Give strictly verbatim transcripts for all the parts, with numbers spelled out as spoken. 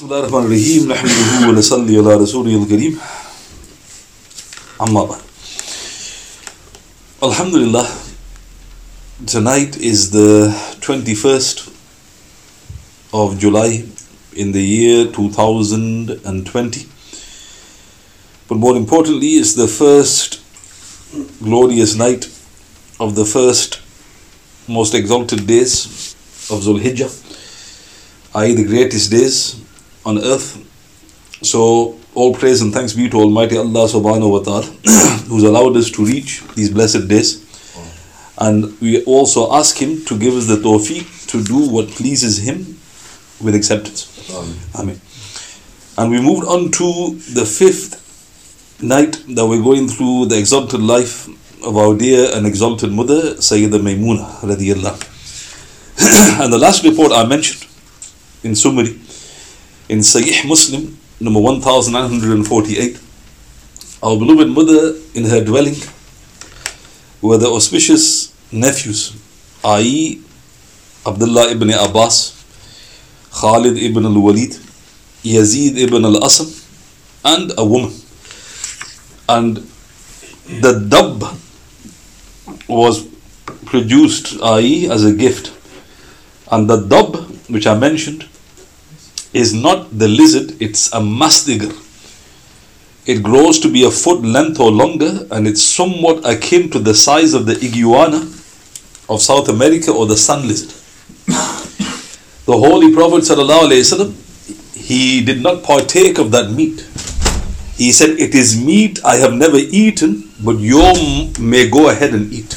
Bismillah ar-Rahman ar-Rahim. Nahmaduhu wa nasalli ala Rasulih al-Kareem. Amma ba'd. Alhamdulillah, tonight is the twenty-first of July in the year two thousand twenty. But more importantly, it's the first glorious night of the first most exalted days of Dhul Hijjah, that is the greatest days on earth. So all praise and thanks be to Almighty Allah subhanahu wa ta'ala who's allowed us to reach these blessed days. And we also ask Him to give us the tawfiq to do what pleases Him with acceptance. Amen. Amen. And we moved on to the fifth night that we're going through the exalted life of our dear and exalted mother, Sayyidah Maymuna radiyallahu. And the last report I mentioned, in summary, in Sahih Muslim, number one thousand nine hundred forty-eight, our beloved mother in her dwelling were the auspicious nephews, that is Abdullah ibn Abbas, Khalid ibn al-Walid, Yazid ibn al-Asam, and a woman. And the dub was produced, that is as a gift. And the dub, which I mentioned, is not the lizard, it's a mastigar. It grows to be a foot length or longer, and it's somewhat akin to the size of the iguana of South America or the sun lizard. The Holy Prophet ﷺ, he did not partake of that meat. He said, "It is meat I have never eaten, but you may go ahead and eat."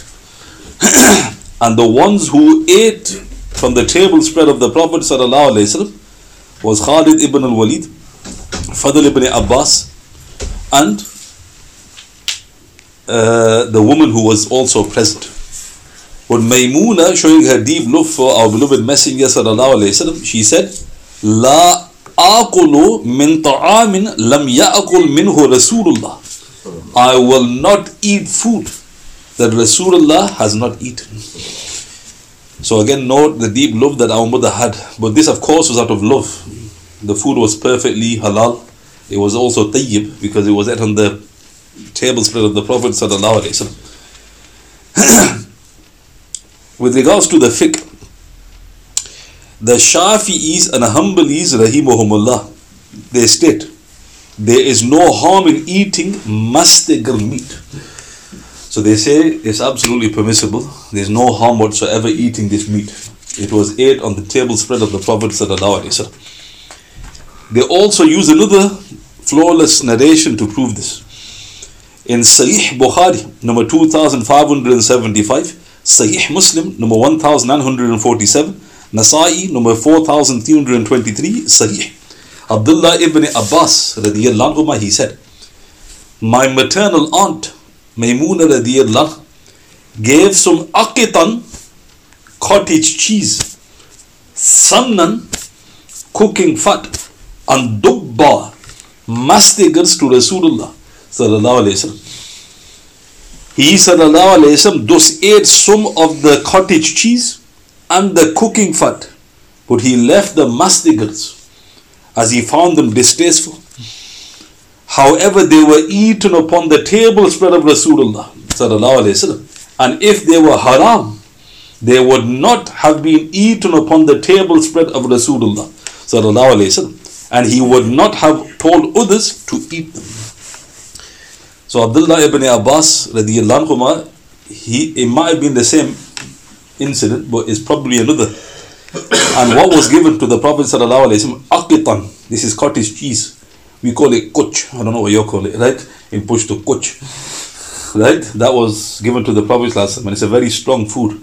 And the ones who ate from the table spread of the Prophet ﷺ was Khalid ibn al-Walid, Fadl ibn Abbas, and uh, the woman who was also present. But Maymuna, showing her deep love for our beloved Messenger ﷺ, she said, "La aqulu min ta'amin lam ya'akul minhu Rasulullah." I will not eat food that Rasulullah has not eaten. So again, note the deep love that our mother had. But this, of course, was out of love. The food was perfectly halal. It was also tayyib because it was ate on the table spread of the Prophet sallallahu alaihi wasallam. With regards to the fiqh, the Shafi'is and Hanbalis rahimahumullah, they state there is no harm in eating mastigar meat. So they say it's absolutely permissible. There's no harm whatsoever eating this meat. It was ate on the table spread of the Prophet sallallahu alaihi wasallam. They also use another flawless narration to prove this. In Sahih Bukhari, number two thousand five hundred seventy-five, Sahih Muslim, number one thousand nine hundred forty-seven, Nasa'i, number four thousand three hundred twenty-three, Sahih. Abdullah ibn Abbas radiyallahu anhu, he said, "My maternal aunt Maymuna radiyallahu gave some aqitan, cottage cheese, samnan, cooking fat, and dubba, mastigars to Rasulullah sallallahu alaihi wasallam. He sallallahu alaihi wasallam thus ate some of the cottage cheese and the cooking fat, but he left the mastigars as he found them distasteful. However, they were eaten upon the table spread of Rasulullah sallallahu alaihi wasallam, and if they were haram, they would not have been eaten upon the table spread of Rasulullah sallallahu alaihi wasallam, and he would not have told others to eat them." So Abdullah ibn Abbas radiyallahu anhu, he it might have been the same incident, but it's probably another. And what was given to the Prophet sallallahu alaihi wasallam, aqitan, this is cottage cheese. We call it kuch. I don't know what you call it, right? In Pashto, kuch. Right? That was given to the Prophet ﷺ, and it's a very strong food.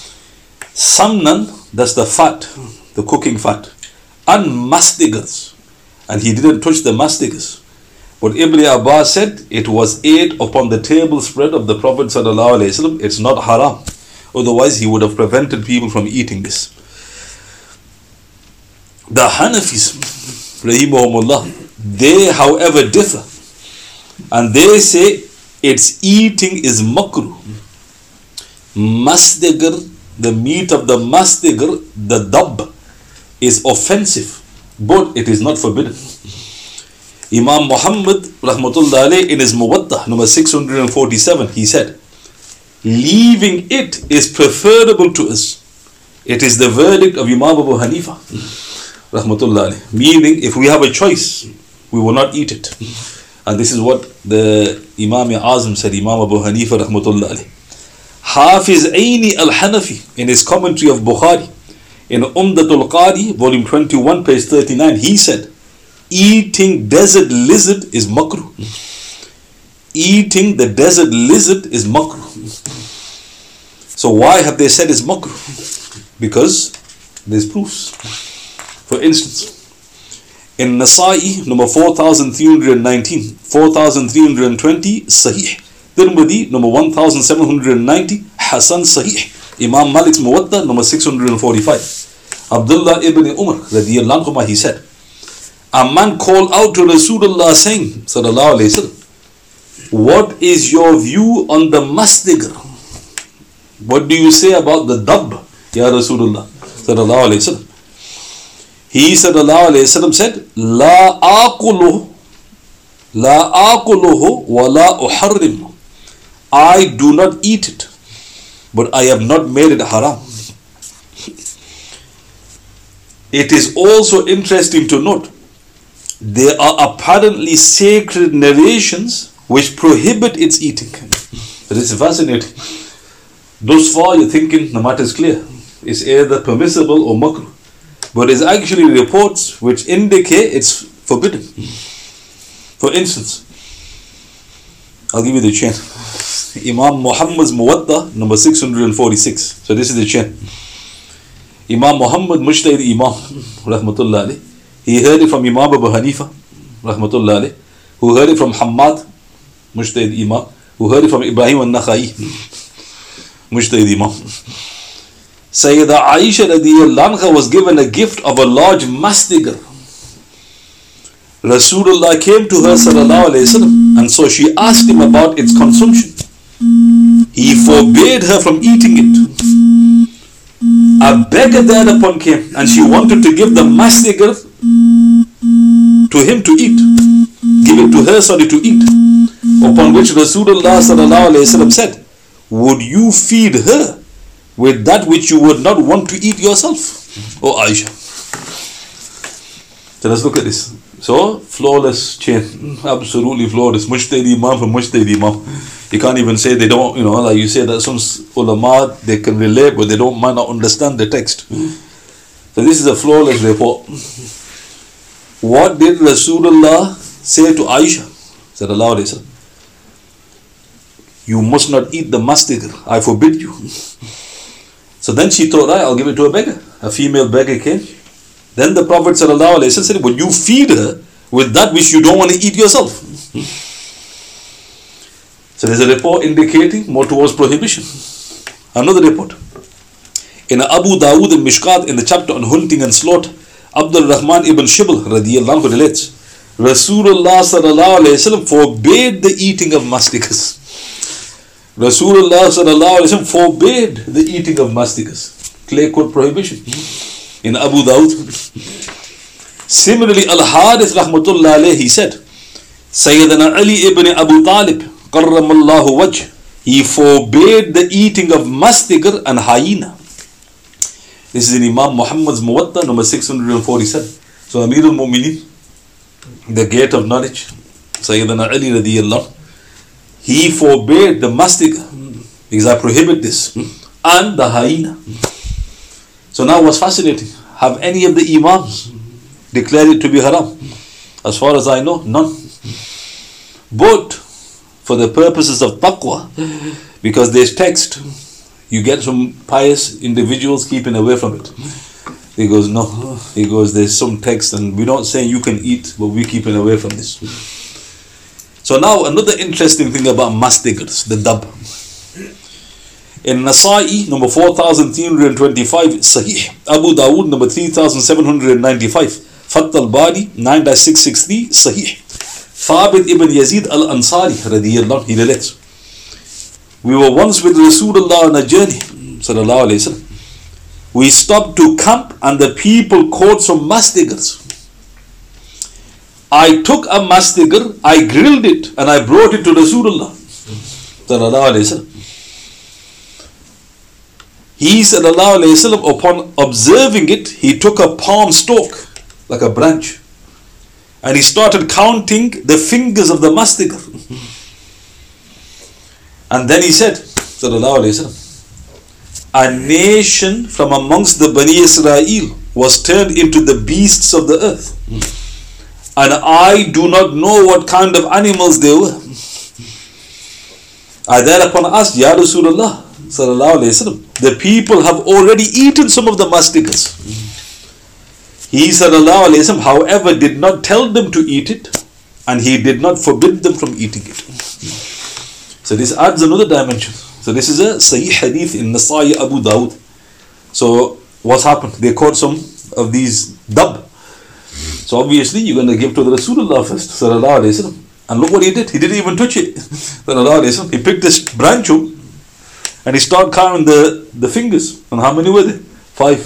Samnan, that's the fat, the cooking fat. And mastigars. And he didn't touch the mastigars. But Ibn Abbas said it was ate upon the table spread of the Prophet ﷺ. It's not haram. Otherwise, he would have prevented people from eating this. The Hanafis, rahimahumullah, they, however, differ, and they say its eating is makruh. Mastigar, the meat of the mastigar, the dab, is offensive but it is not forbidden. Imam Muhammad rahmatullah alayh in his Muwatta number six hundred forty-seven, he said, leaving it is preferable to us. It is the verdict of Imam Abu Hanifa rahmatullah alayh. Meaning, if we have a choice, we will not eat it. And this is what the Imam Azam said, Imam Abu Hanifa rahmatullah alayh. Hafiz Aini al-Hanafi in his commentary of Bukhari in Umdatul Qari volume twenty-one page thirty-nine, he said, eating desert lizard is makruh. Eating the desert lizard is makruh. So why have they said it's makruh? Because there's proofs. For instance, in Nasa'i number four thousand three hundred nineteen, four thousand three hundred twenty, Sahih. Tirmidhi number one thousand seven hundred ninety, Hasan Sahih. Imam Malik's Muwatta number six hundred forty-five. Abdullah ibn Umar radiyallahu anhu, he said, a man called out to Rasulullah saying, sallallahu alayhi wasallam, what is your view on the mastigar? What do you say about the dab, ya Rasulullah sallallahu alayhi wasallam? He sallallahu alayhi wasallam said, la aquluhu, la aquluhu wa la uharrim. I do not eat it, but I have not made it haram. It is also interesting to note, there are apparently sacred narrations which prohibit its eating. It is fascinating. Thus far you're thinking the matter is clear. It's either permissible or makruh. But it's actually reports which indicate it's forbidden. For instance, I'll give you the chain. Imam Muhammad's Muwatta number six hundred forty-six. So this is the chain. Imam Muhammad Mujtahid Imam rahmatullah alayh, he heard it from Imam Abu Hanifa rahmatullah alayh, who heard it from Hammad Mujtahid Imam, who heard it from Ibrahim al-Nakhai Mujtahid Imam. Sayyida Aisha radiyallahu anha was given a gift of a large mastigar. Rasulullah came to her sallallahu alayhi wasallam, and so she asked him about its consumption. He forbade her from eating it. A beggar thereupon came, and she wanted to give the mastigar to him to eat. Give it to her, sorry, to eat. Upon which Rasulullah sallallahu alayhi wasallam said, would you feed her with that which you would not want to eat yourself? Oh Aisha. So let's look at this. So, flawless chain. Absolutely flawless. Mujtahid Imam from Mujtahid Imam. You can't even say they don't, you know, like you say that some ulama, they can relate, but they don't might not understand the text. So this is a flawless report. What did Rasulullah say to Aisha? Said Allah, you must not eat the mastigar. I forbid you. So then she thought, right, I'll give it to a beggar. A female beggar came. Then the Prophet ﷺ said, would you feed her with that which you don't want to eat yourself? So there's a report indicating more towards prohibition. Another report. In Abu Dawood and Mishkat, in the chapter on hunting and slaughter, Abdul Rahman ibn Shibl radiyallahu anhu relates, Rasulullah sallallahu alayhi wa sallam forbade the eating of masticus. Rasulullah sallallahu alayhi wa sallam forbade the eating of masticus. Clear cut prohibition. In Abu Dawud. Similarly, Al-Harith rahmatullah alayhi, he said, Sayyidina Ali ibn Abu Talib karramallahu wajh, he forbade the eating of mastigar and hyena. This is in Imam Muhammad's Muwatta number six hundred forty-seven. So Amir al-Mu'minin, the gate of knowledge, Sayyidina Ali radiyallahu, he forbade the mastigar because I prohibit this, and the hyena. So now what's fascinating, have any of the Imams declared it to be haram? As far as I know, none. But for the purposes of taqwa, because there's text, you get some pious individuals keeping away from it. He goes, no. He goes, there's some text and we're not saying you can eat, but we're keeping away from this. So now another interesting thing about mastigars, the dab. In Nasa'i number four thousand three hundred twenty-five, Sahih. Abu Dawood number three thousand seven hundred ninety-five. Fath al-Bari nine six six three, Sahih. Thabit ibn Yazid al-Ansari radiyallahu, he relates, we were once with Rasulullah on a journey, sallallahu alayhi wa sallam. We stopped to camp and the people caught some mastigars. I took a mastigar, I grilled it, and I brought it to Rasulullah sallallahu alayhi wasallam. He sallallahu alayhi wasallam, upon observing it, he took a palm stalk, like a branch, and he started counting the fingers of the mastigar. And then he said, sallallahu alayhi wasallam, a nation from amongst the Bani Israel was turned into the beasts of the earth, and I do not know what kind of animals they were. I thereupon asked, Ya Rasulullah sallallahu alayhi wasallam, the people have already eaten some of the masticas. He sallallahu alayhi wasallam, however, did not tell them to eat it, and he did not forbid them from eating it. So this adds another dimension. So this is a Sahih Hadith in Nasai Abu Dawud. So what's happened? They caught some of these dab. So obviously you're going to give to the Rasulullah first, sallallahu alayhi wasallam. And look what he did. He didn't even touch it. Sallallahu alayhi wasallam. He picked this branch up and he started counting the, the fingers. And how many were there? Five.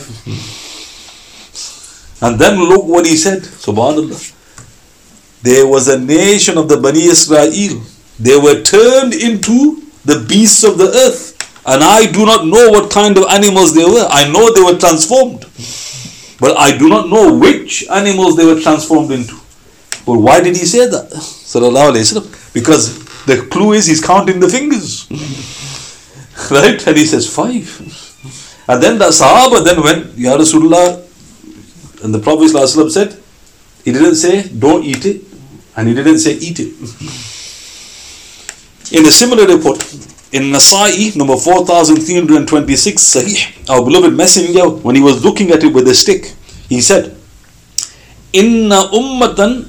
And then look what he said. Subhanallah. There was a nation of the Bani Israel. They were turned into the beasts of the earth, and I do not know what kind of animals they were. I know they were transformed, but I do not know which animals they were transformed into. But why did he say that? Sallallahu alayhi wasallam. Because the clue is he's counting the fingers. Right? And he says five. And then the Sahaba then went, Ya Rasulullah, and the Prophet ﷺ said, he didn't say don't eat it, and he didn't say eat it. In a similar report, in Nasai, number four thousand three hundred twenty-six, Sahih, our beloved Messenger, when he was looking at it with a stick, he said, Inna ummatan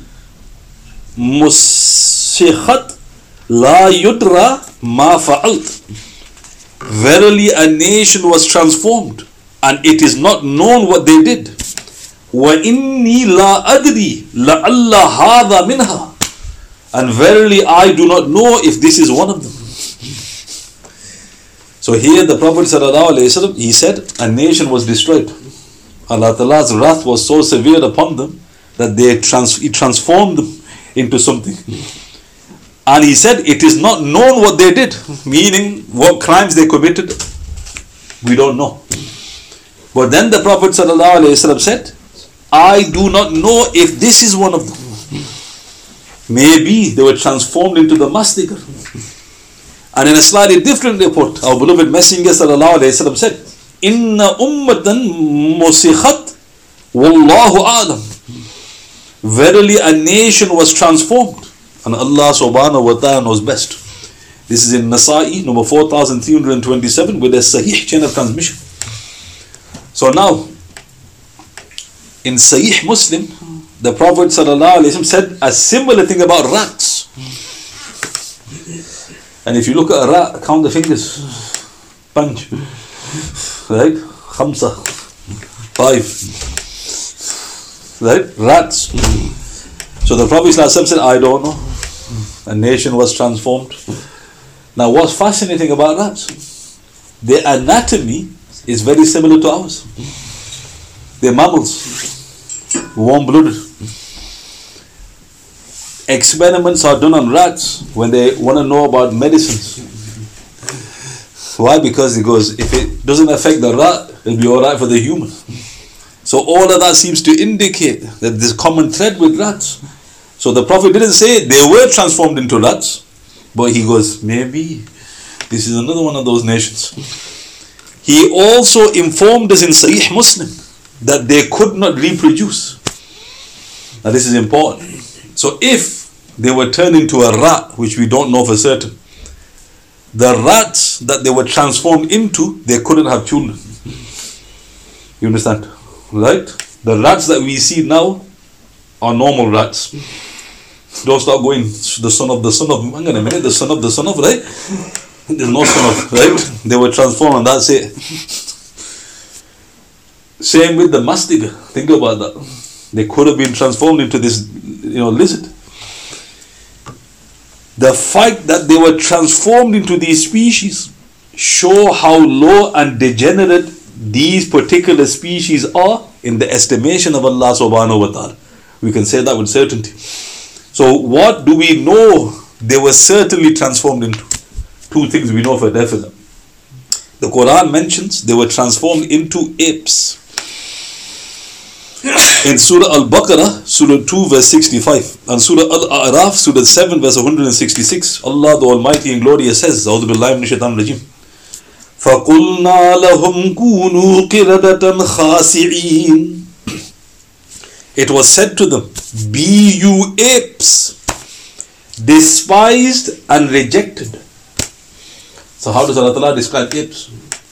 musikhat la yudra ma fa'alt. Verily a nation was transformed, and it is not known what they did. Wa inni la adri la'alla hadha minha. And verily I do not know if this is one of them. So here the Prophet ﷺ, he said, a nation was destroyed. Allah Ta'ala's wrath was so severe upon them that they trans- he transformed them into something. And he said, it is not known what they did, meaning what crimes they committed, we don't know. But then the Prophet ﷺ said, I do not know if this is one of them. Maybe they were transformed into the mastigar. And in a slightly different report, our beloved Messenger sallallahu alayhi wa sallam said, Inna ummatan musikhat wallahu a'lam. Verily a nation was transformed, and Allah subhanahu wa ta'ala knows best. This is in Nasai, number four thousand three hundred twenty-seven, with a Sahih chain of transmission. So now, in Sahih Muslim, the Prophet ﷺ said a similar thing about rats. And if you look at a rat, count the fingers. Punch. Right? Khamsa. Five. Right? Rats. So the Prophet ﷺ said, I don't know. A nation was transformed. Now what's fascinating about rats? Their anatomy is very similar to ours. They're mammals. Warm-blooded. Experiments are done on rats when they want to know about medicines. Why? Because it goes, if it doesn't affect the rat, it'll be alright for the human. So all of that seems to indicate that there's a common thread with rats. So the Prophet didn't say they were transformed into rats, but he goes, maybe this is another one of those nations. He also informed us in Sahih Muslim that they could not reproduce. Now this is important. So if they were turned into a rat, which we don't know for certain, the rats that they were transformed into, they couldn't have children. You understand? Right? The rats that we see now are normal rats. Don't start going, the son of the son of, hang on a minute, the son of the son of, right? There's no son of, right? They were transformed and that's it. Same with the mastiga. Think about that. They could have been transformed into this, you know, lizard. The fact that they were transformed into these species show how low and degenerate these particular species are in the estimation of Allah subhanahu wa ta'ala. We can say that with certainty. So what do we know they were certainly transformed into? Two things we know for definite. The Quran mentions they were transformed into apes. In Surah Al-Baqarah, Surah two verse sixty-five, and Surah Al-A'raf, Surah seven verse one hundred sixty-six, Allah the Almighty and Glorious says, A'udhu Billahi Minash Shaitanir Rajim, فَقُلْنَا لَهُمْ كُونُوا قِرَدَةً خَاسِعِينَ. It was said to them, be you apes, despised and rejected. So how does Allah Ta'ala describe apes?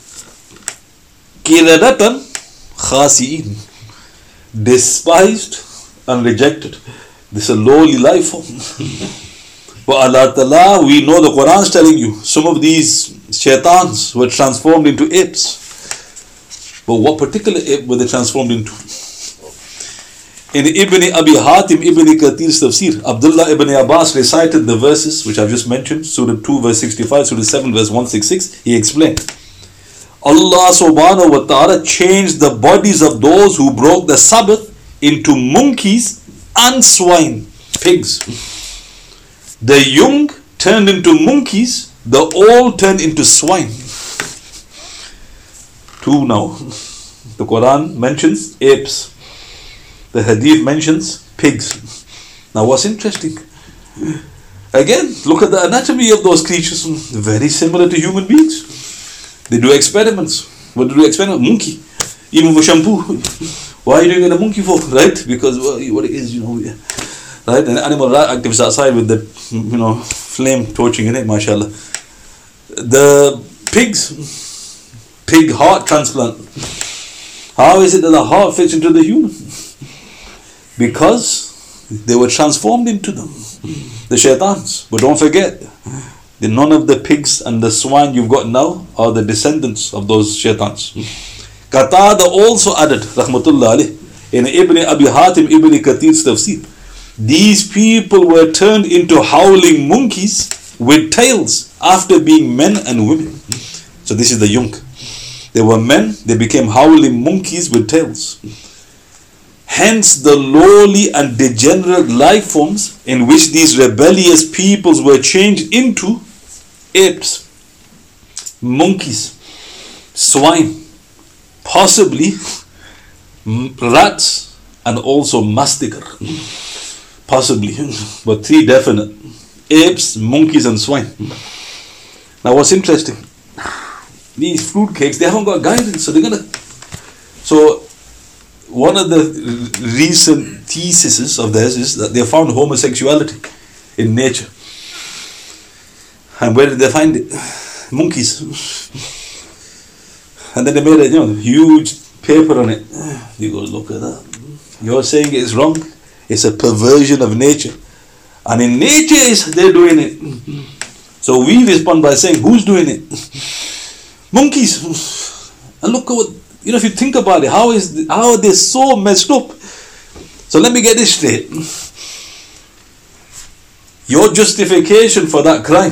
Qiradatan khasi'in, despised and rejected. This is a lowly life form. But Allah Ta'ala, we know the Quran is telling you, some of these shaitans were transformed into apes. But what particular ape were they transformed into? In Ibn Abi Hatim Ibn Kathir's tafsir, Abdullah ibn Abbas recited the verses which I've just mentioned, Surah two verse sixty-five, Surah seven verse one sixty-six. He explained, Allah subhanahu wa ta'ala changed the bodies of those who broke the Sabbath into monkeys and swine, pigs. The young turned into monkeys, the old turned into swine. Two now. The Quran mentions apes. The Hadith mentions pigs. Now what's interesting? Again, look at the anatomy of those creatures. Very similar to human beings. They do experiments. What do they experiment? Monkey. Even for shampoo. Why are you doing it a monkey for? Right? Because well, what it is, you know. Right? And animal activists outside with the, you know, flame torching in it, mashallah. The pigs. Pig heart transplant. How is it that the heart fits into the human? Because they were transformed into them, the shaitans. But don't forget, the none of the pigs and the swine you've got now are the descendants of those shaitans. Qatada also added, rahmatullah alayh, in Ibn Abi Hatim Ibn Kathir's tafsir, these people were turned into howling monkeys with tails after being men and women. So this is the young. They were men, they became howling monkeys with tails. Hence the lowly and degenerate life forms in which these rebellious peoples were changed into apes, monkeys, swine, possibly rats, and also masticar. Possibly, but three definite: apes, monkeys, and swine. Now what's interesting, these fruit cakes, they haven't got guidance, so they're gonna so one of the recent theses of theirs is that they found homosexuality in nature. And where did they find it? Monkeys. And then they made a you know, huge paper on it. You go, look at that. You're saying it's wrong. It's a perversion of nature. And in nature, they're doing it. So we respond by saying, who's doing it? Monkeys. And look at what, you know, if you think about it, how is how are they so messed up? So let me get this straight. Your justification for that crime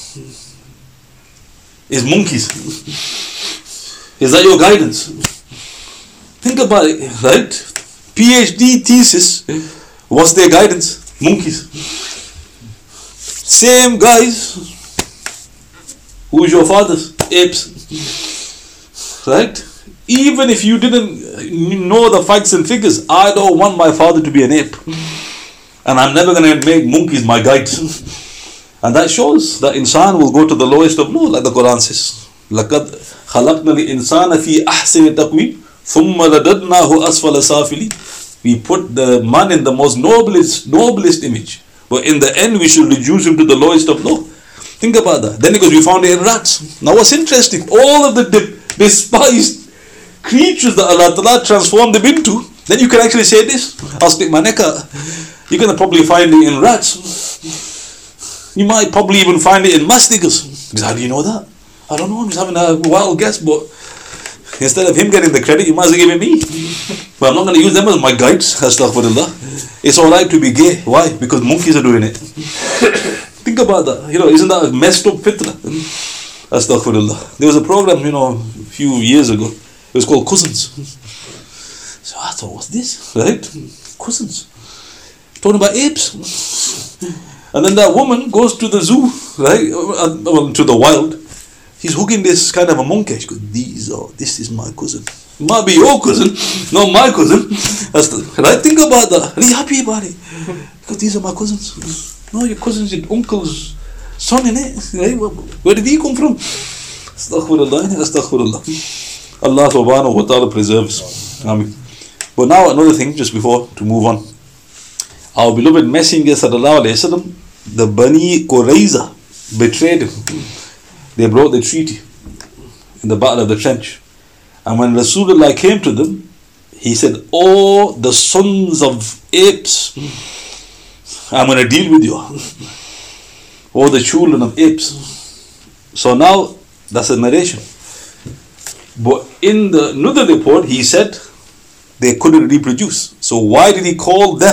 is monkeys. Is that your guidance? Think about it, right? PhD thesis, what's their guidance? Monkeys. Same guys. Who's your fathers? Apes. Right? Even if you didn't know the facts and figures, I don't want my father to be an ape. And I'm never going to make monkeys my guides. And that shows that insan will go to the lowest of low, like the Quran says. لَقَدْ خَلَقْنَا الْإِنسَانَ فِي أَحْسَنِ تَقْوِيمٍ ثُمَّ رَدَدْنَاهُ أَسْفَلَ سَافِلِينَ. We put the man in the most noblest, noblest image. But in the end, we should reduce him to the lowest of low. Think about that. Then because we found it in rats. Now what's interesting, all of the despised creatures that Allah Ta'ala transformed them into, then you can actually say this, I'll stick my neck out. You're going to probably find it in rats. You might probably even find it in masticers. How do you know that? I don't know, I'm just having a wild guess, but instead of him getting the credit, you might as well give it me. But I'm not going to use them as my guides, astaghfirullah. It's alright to be gay. Why? Because monkeys are doing it. Think about that. You know, isn't that a messed up fitna? Astaghfirullah. There was a program, you know, a few years ago. It was called Cousins. So I thought, what's this? Right? Cousins. Talking about apes. And then that woman goes to the zoo, right? Well, to the wild. He's hooking this kind of a monkey. She goes, these are, this is my cousin. It might be your cousin, not my cousin. That's the, right? Think about that. Are you happy about it? Because these are my cousins. No, your cousin's your uncle's son, innit? Right? Where did he come from? Astaghfirullah, astaghfirullah. Allah subhanahu wa ta'ala preserves. Ameen. But now another thing, just before to move on. Our beloved Messenger sallallahu alayhi wa sallam, the Bani Qurayza betrayed him. They broke the treaty in the Battle of the Trench. And when Rasulullah came to them, he said, oh, the sons of apes, I'm going to deal with you. Oh, the children of apes. So now, that's a narration. But in the another report, he said, they couldn't reproduce. So why did he call them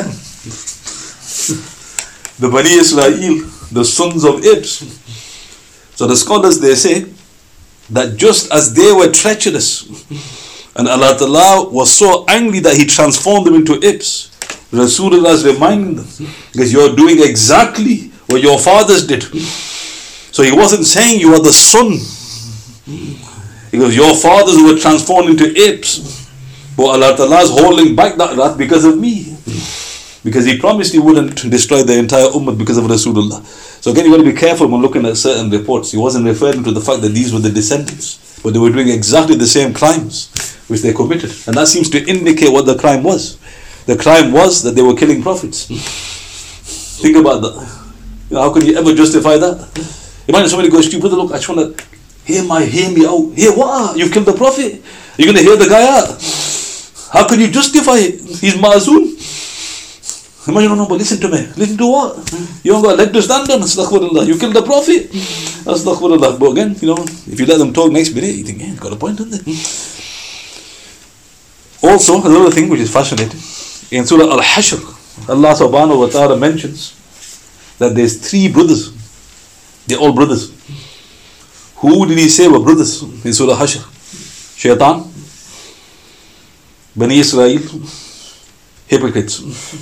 the Bani Israel, the sons of apes? So the scholars, they say that just as they were treacherous and Allah Ta'ala was so angry that He transformed them into apes, Rasulullah is reminding them, because you're doing exactly what your fathers did. So He wasn't saying you are the son. He goes, your fathers were transformed into apes, but Allah Ta'ala is holding back that wrath because of me. Because He promised He wouldn't destroy the entire ummah because of Rasulullah. So again, you got to be careful when looking at certain reports. He wasn't referring to the fact that these were the descendants, but they were doing exactly the same crimes which they committed. And that seems to indicate what the crime was. The crime was that they were killing prophets. Think about that. You know, how can you ever justify that? Imagine somebody goes to you, brother, look, I just want to hear my, hear me out. Hear what? You've killed the prophet. You're going to hear the guy out. How can you justify it? He's ma'zoon. Imagine, no, no, but listen to me. Listen to what? You don't got a leg to stand on. Astaghfirullah. You killed the prophet. Astaghfirullah. But again, you know, if you let them talk next minute, you think, yeah, got a point, haven't they? Also, another thing which is fascinating, in Surah Al-Hashr, Allah subhanahu wa ta'ala mentions that there's three brothers. They're all brothers. Who did He say were brothers in Surah Hashr? Shaitan, Bani Israel, hypocrites.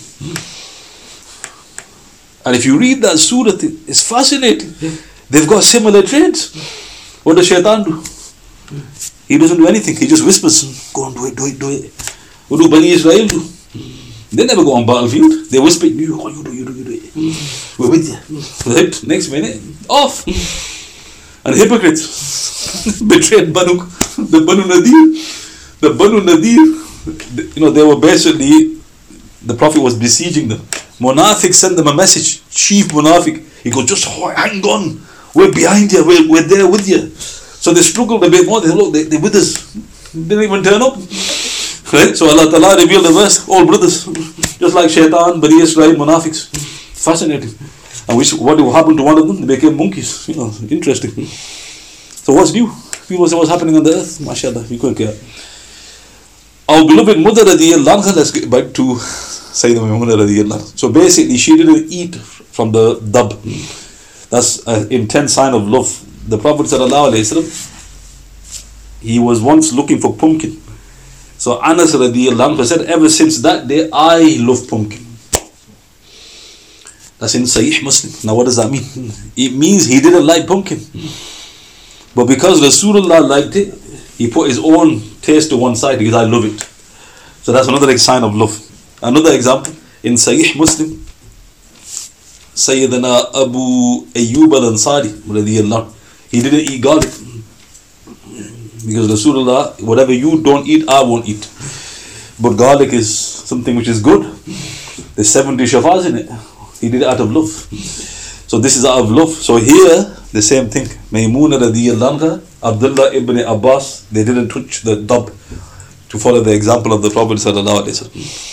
And if you read that surah, it's fascinating. They've got similar traits. What does Shaitan do? He doesn't do anything. He just whispers, go on, do it, do it, do it. What do Bani Israel do? They never go on battlefield. They whisper, you, oh, you do, you do, you do it. We're with you. Right? Next minute, off. And hypocrites betrayed Banu, the Banu Nadir. The Banu Nadir, you know, they were basically, the Prophet was besieging them. Munafiq sent them a message. Chief Munafiq. He goes, just hang on. We're behind you. We're, we're there with you. So they struggled a bit more. They said, look, they, they're with us. They didn't even turn up. Right? So Allah Ta'ala revealed the verse, all brothers. Just like Shaitan, Bani Israel, Munafiqs. Fascinating. And which, what happened to one of them? They became monkeys. You know, interesting. So what's new? People say what's happening on the earth. MashaAllah, we couldn't care. Our beloved mother radiyallahu anha, let's get back to Sayyidina Maimuna radiyallahu anha. So basically, she didn't eat from the dab. That's an intense sign of love. The Prophet sallallahu alaihi wasallam, he was once looking for pumpkin. So Anas radiyallahu anhu said, ever since that day, I love pumpkin. That's in Sahih Muslim. Now what does that mean? It means he didn't like pumpkin. But because Rasulullah liked it, he put his own taste to one side because I love it. So that's another sign of love. Another example, in Sahih Muslim, Sayyidina Abu Ayyub al-Ansari radiyallahu, he didn't eat garlic. Because Rasulullah, whatever you don't eat, I won't eat. But garlic is something which is good. There's seventy shafas in it. He did it out of love. So this is out of love. So here, the same thing. Maymuna radiyallahu anha, Abdullah ibn Abbas, they didn't touch the dab to follow the example of the Prophet sallallahu alaihi wasallam.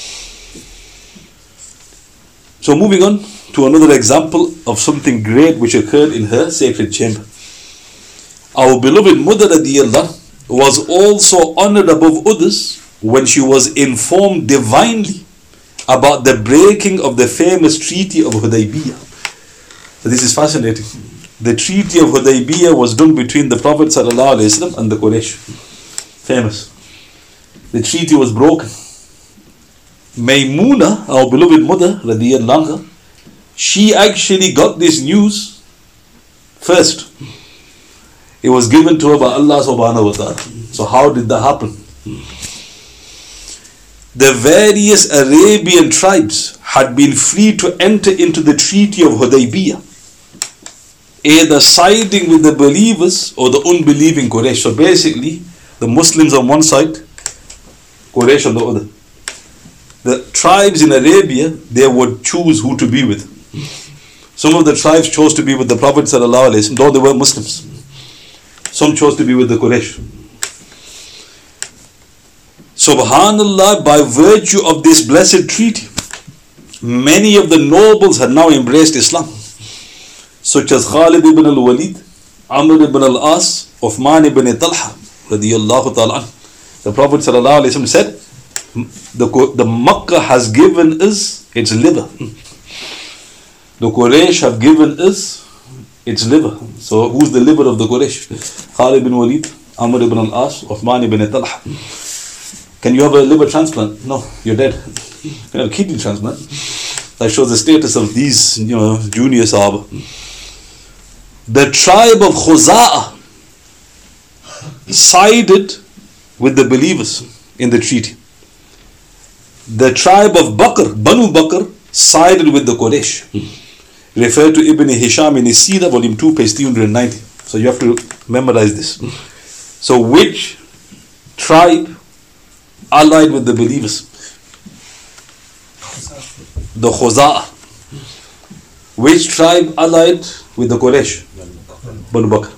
So moving on to another example of something great which occurred in her sacred chamber. Our beloved mother radiyallahu was also honored above others when she was informed divinely about the breaking of the famous treaty of Hudaybiyah. So this is fascinating. The treaty of Hudaybiyah was done between the Prophet ﷺ and the Quraysh. Famous. The treaty was broken. Maymuna, our beloved mother, radiyallahu anha, she actually got this news first. It was given to her by Allah subhanahu wa ta'ala. So how did that happen? The various Arabian tribes had been free to enter into the treaty of Hudaybiyah, either siding with the believers or the unbelieving Quraysh. So basically, the Muslims on one side, Quraysh on the other. The tribes in Arabia, they would choose who to be with. Some of the tribes chose to be with the Prophet sallallahu alaihi wasallam, though they were Muslims. Some chose to be with the Quraysh. Subhanallah, by virtue of this blessed treaty, many of the nobles had now embraced Islam, such as Khalid ibn al-Walid, Amr ibn al-As, Uthman ibn Talha, radiyallahu ta'ala. The Prophet sallallahu alaihi wasallam said, the, the Makkah has given us its liver. The Quraysh have given us its liver. So who's the liver of the Quraysh? Khalid ibn Walid, Amr ibn al-As, Uthman ibn Talha. Can you have a liver transplant? No, you're dead. You can have a kidney transplant. That shows the status of these, you know, junior Sahaba. The tribe of Khuza'ah sided with the believers in the treaty. The tribe of Bakr, Banu Bakr, sided with the Quraysh. Refer to Ibn Hisham in his Sira, volume two, page three hundred ninety. So you have to memorize this. So which tribe allied with the believers? The Khuza'ah. Which tribe allied with the Quraysh? Banu Bakr.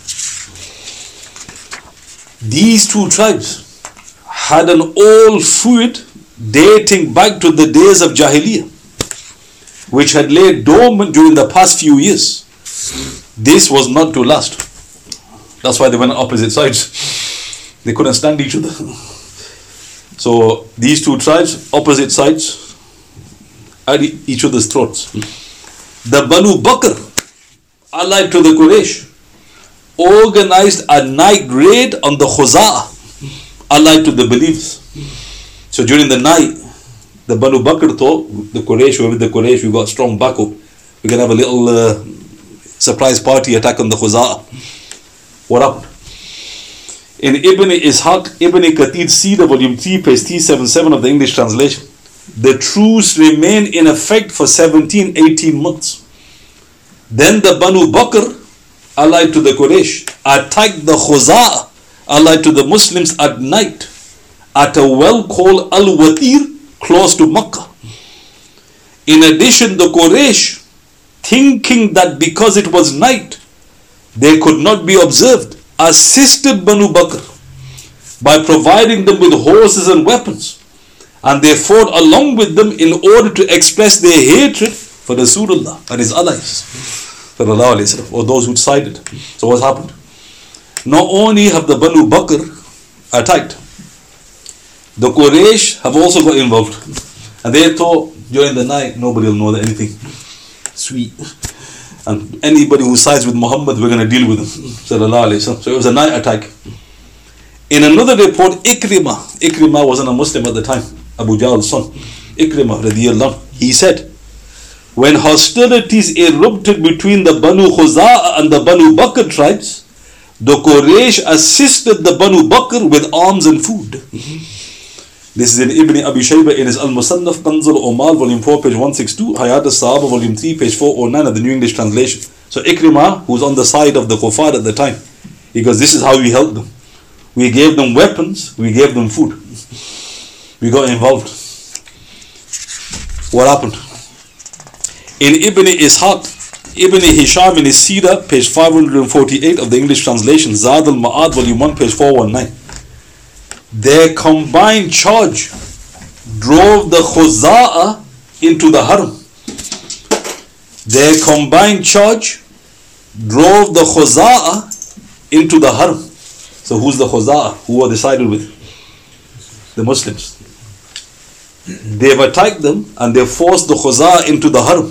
These two tribes had an old feud dating back to the days of Jahiliyyah, which had laid dormant during the past few years. This was not to last. That's why they went on opposite sides. They couldn't stand each other. So these two tribes, opposite sides, at each other's throats. The Banu Bakr, allied to the Quraysh, organized a night raid on the Khuza'ah, allied to the believers. So during the night, the Banu Bakr thought, the Quraysh, we're with the Quraysh, we got strong backup. We can have a little uh, surprise party attack on the Khuza'ah. What happened? In Ibn Ishaq, Ibn Kathir Sira, volume three, page three seventy-seven of the English translation, the truce remained in effect for seventeen, eighteen months. Then the Banu Bakr, allied to the Quraysh, attacked the Khuza'ah, allied to the Muslims, at night at a well called Al-Watir, close to Makkah. In addition, the Quraysh, thinking that because it was night, they could not be observed, assisted Banu Bakr by providing them with horses and weapons, and they fought along with them in order to express their hatred for Rasulullah and his allies, or those who sided. So what's happened? Not only have the Banu Bakr attacked, the Quraysh have also got involved, and they thought during the night nobody will know that anything. Sweet. And anybody who sides with Muhammad, we're going to deal with them. So it was a night attack. In another report, Ikrimah, Ikrimah wasn't a Muslim at the time, Abu Jahl's son, Ikrimah radiyallahu, he said, when hostilities erupted between the Banu Khuza'ah and the Banu Bakr tribes, the Quraysh assisted the Banu Bakr with arms and food. This is in Ibn Abi Shayba in his Al-Musannaf, Kanz al-Umal, volume four, page one sixty-two, Hayat al-Sahaba, volume three, page four oh nine of the New English Translation. So Ikrimah, who's on the side of the Kuffar at the time, he goes, this is how we helped them. We gave them weapons, we gave them food. We got involved. What happened? In Ibn Ishaq, Ibn Hisham in his Sira, page five hundred forty-eight of the English Translation, Zad al-Ma'ad, volume one, page four nineteen. Their combined charge drove the Khuza'ah into the Haram. Their combined charge drove the Khuza'ah into the Haram. So who's the Khuza'ah? Who are they sided with? The Muslims. They've attacked them and they forced the Khuza'ah into the Haram,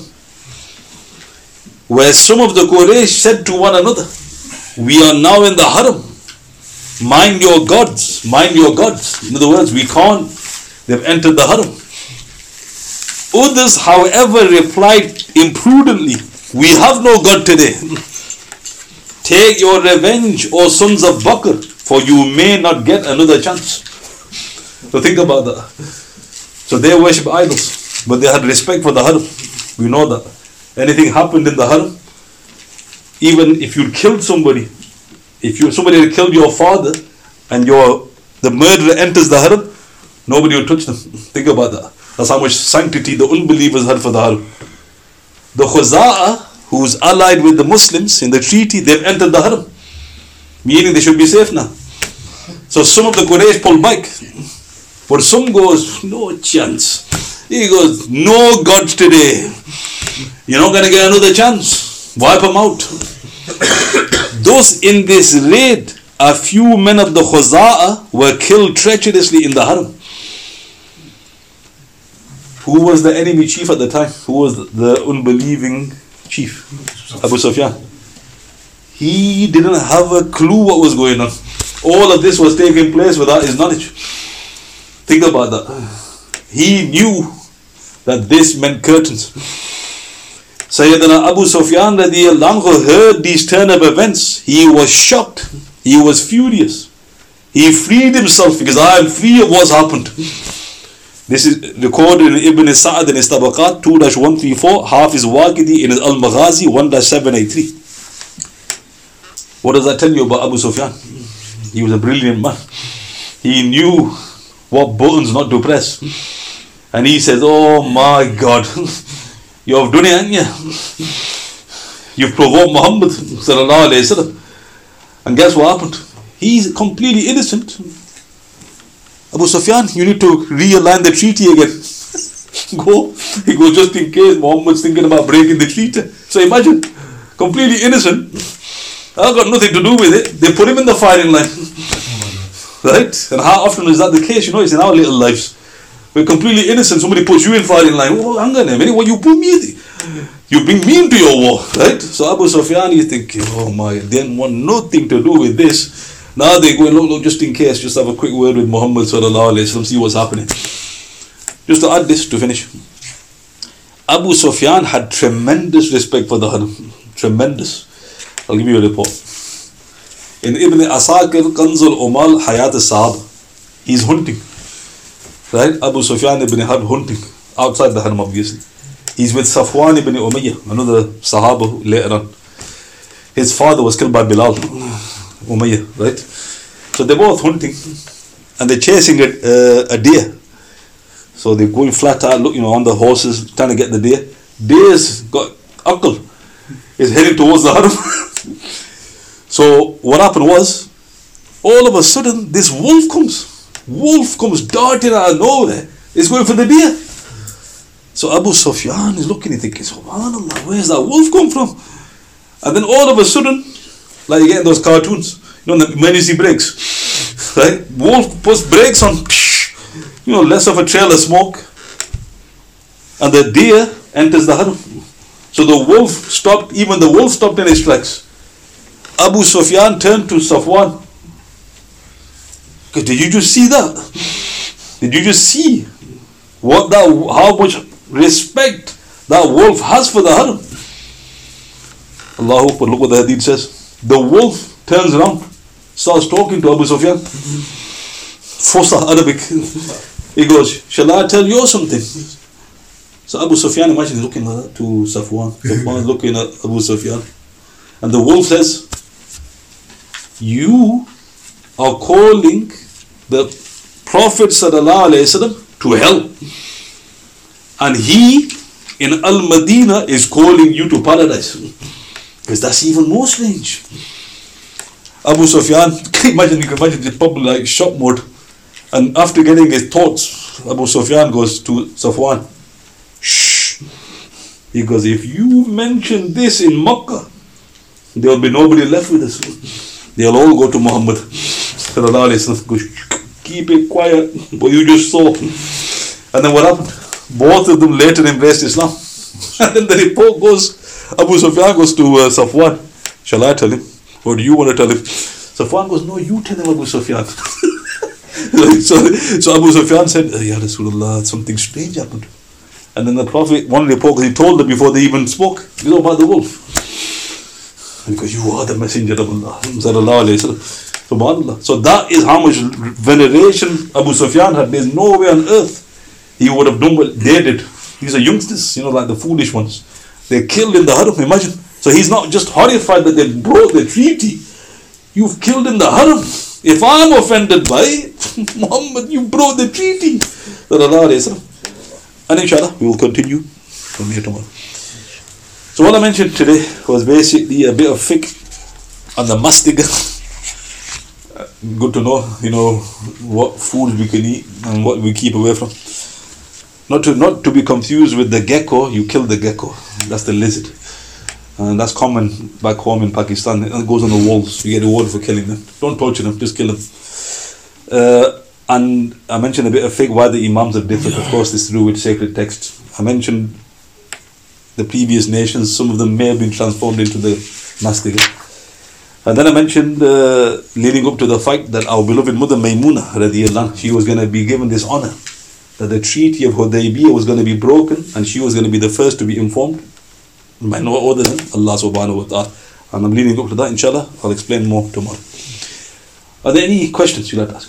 where some of the Quraysh said to one another, we are now in the Haram. Mind your gods, mind your gods. In other words, we can't, they've entered the Haram. Others, however, replied imprudently, we have no God today. Take your revenge, O sons of Bakr, for you may not get another chance. So think about that. So they worship idols, but they had respect for the haram. We know that. Anything happened in the haram, even if you killed somebody, if you somebody had killed your father and your the murderer enters the haram, nobody will touch them. Think about that. That's how much sanctity the unbelievers had for the haram. The Khuza'a, who's allied with the Muslims in the treaty, they've entered the haram, meaning they should be safe now. So some of the Quraysh pull back, but some goes, no chance. He goes, no God today. You're not going to get another chance. Wipe them out. Thus in this raid, a few men of the Khuza'a were killed treacherously in the haram. Who was the enemy chief at the time? Who was the unbelieving chief? Abu Sufyan. He didn't have a clue what was going on. All of this was taking place without his knowledge. Think about that. He knew that this meant curtains. Sayyidina Abu Sufyan radiallahu anhu heard these turn of events. He was shocked. He was furious. He freed himself because I am free of what's happened. This is recorded in Ibn Sa'ad in his Tabaqat two one thirty-four, Hafiz Waqidi in his Al-Maghazi one seven eighty-three. What does that tell you about Abu Sufyan? He was a brilliant man. He knew what buttons not to press. And he says, oh my God, you have done it, haven't you? You've provoked Muhammad sallallahu alayhi wa sallam. And guess what happened? He's completely innocent. Abu Sufyan, you need to realign the treaty again. Go. He goes, just in case Muhammad's thinking about breaking the treaty. So imagine, completely innocent. I've got nothing to do with it. They put him in the firing line. Right? And how often is that the case? You know, it's in our little lives. We're completely innocent. Somebody puts you in firing line. Oh, hang on a minute. What you put me in? You bring me into your war. Right? So Abu Sufyan is thinking, oh my, they didn't want nothing to do with this. Now they go, look, look, just in case, just have a quick word with Muhammad sallallahu alayhi wa sallam, see what's happening. Just to add this to finish. Abu Sufyan had tremendous respect for the haram. Tremendous. I'll give you a report. In Ibn Asakir, Kanzul Umal, Hayat al-Sahaba, he's hunting. Right? Abu Sufyan ibn Harb hunting. Outside the haram, obviously. He's with Safwan ibn Umayyah, another Sahaba later on. His father was killed by Bilal. Umayyah, right? So they're both hunting and they're chasing a, uh, a deer. So they're going flat out, look, you know, on the horses, trying to get the deer. Deer's got Akal, is heading towards the haram. So what happened was, all of a sudden, this wolf comes. Wolf comes darting out of nowhere. It's going for the deer. So Abu Sufyan is looking and thinking, subhanallah, where's that wolf come from? And then all of a sudden, like you get in those cartoons, you know, when you see brakes, right? Wolf puts brakes on, you know, less of a trail of smoke, and the deer enters the haram. So the wolf stopped, even the wolf stopped in his tracks. Abu Sufyan turned to Safwan. Did you just see that? Did you just see what that, how much respect that wolf has for the haram? Allahu Akbar, look what the hadith says. The wolf turns around, starts talking to Abu Sufyan. Fusha Arabic. He goes, shall I tell you something? So Abu Sufyan, imagine he's looking like that to Safwan. Safwan is looking at Abu Sufyan. And the wolf says, you are calling the Prophet sallallahu alaihi wasallam to hell. And he in Al-Madinah is calling you to paradise. Because that's even more strange. Abu Sufyan, imagine, you can imagine the probably like shock mode. And after getting his thoughts, Abu Sufyan goes to Safwan. Shh. He goes, if you mention this in Makkah, there will be nobody left with us. They'll all go to Muhammad. Keep it quiet, what you just saw. And then what happened? Both of them later embraced Islam. And then the report goes, Abu Sufyan goes to uh, Safwan. Shall I tell him? Or do you want to tell him? Safwan goes, no, you tell him, Abu Sufyan. so, so Abu Sufyan said, Ya Rasulullah, something strange happened. And then the Prophet, one report, he told them before they even spoke, you know about the wolf. Because you are the messenger of Allah. Sallallahu alayhi wa sallam. Subhanallah. So that is how much veneration Abu Sufyan had. There's no way on earth he would have done what they did. These are youngsters, you know, like the foolish ones. They're killed in the haram, imagine. So he's not just horrified that they broke the treaty. You've killed in the haram. If I'm offended by it, Muhammad, you broke the treaty. And inshallah, we will continue from here tomorrow. So what I mentioned today was basically a bit of fiqh on the mastiga. Good to know, you know, what foods we can eat and what we keep away from. Not to not to be confused with the gecko. You kill the gecko. That's the lizard. And that's common back home in Pakistan. It goes on the walls. You get rewarded for killing them. Don't torture them, just kill them. Uh, and I mentioned a bit of fiqh why the imams are different. Of course, this is through with sacred texts. I mentioned the previous nations. Some of them may have been transformed into the mastiga. And then I mentioned uh, leading up to the fight that our beloved mother Maymuna, radiyallahu anha, she was going to be given this honor. That the treaty of Hudaybiyah was going to be broken and she was going to be the first to be informed by no other than Allah subhanahu wa ta'ala. And I'm leading up to that, inshallah. I'll explain more tomorrow. Are there any questions you'd like to ask?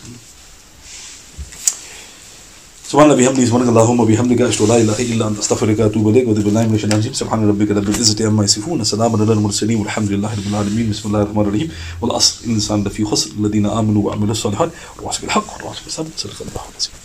Subhanallah bihamdihi, subhanakallahumma bihamdika, ashhadu an la ilaha illa anta, astaghfiruka wa atubu ilayk, wa atubu billahi minash shaitanir rajim. Subhana rabbika rabbil izzati amma yasifun, salamun alal mursalin, walhamdulillahi rabbil alamin. Bismillahir rahmanir rahim. Wal asr, innal insana lafi khusr, alladhina amanu wa amilus salihat, wa wasbil haqq, wa wasbil sabr. Sadaqallahu al-azim.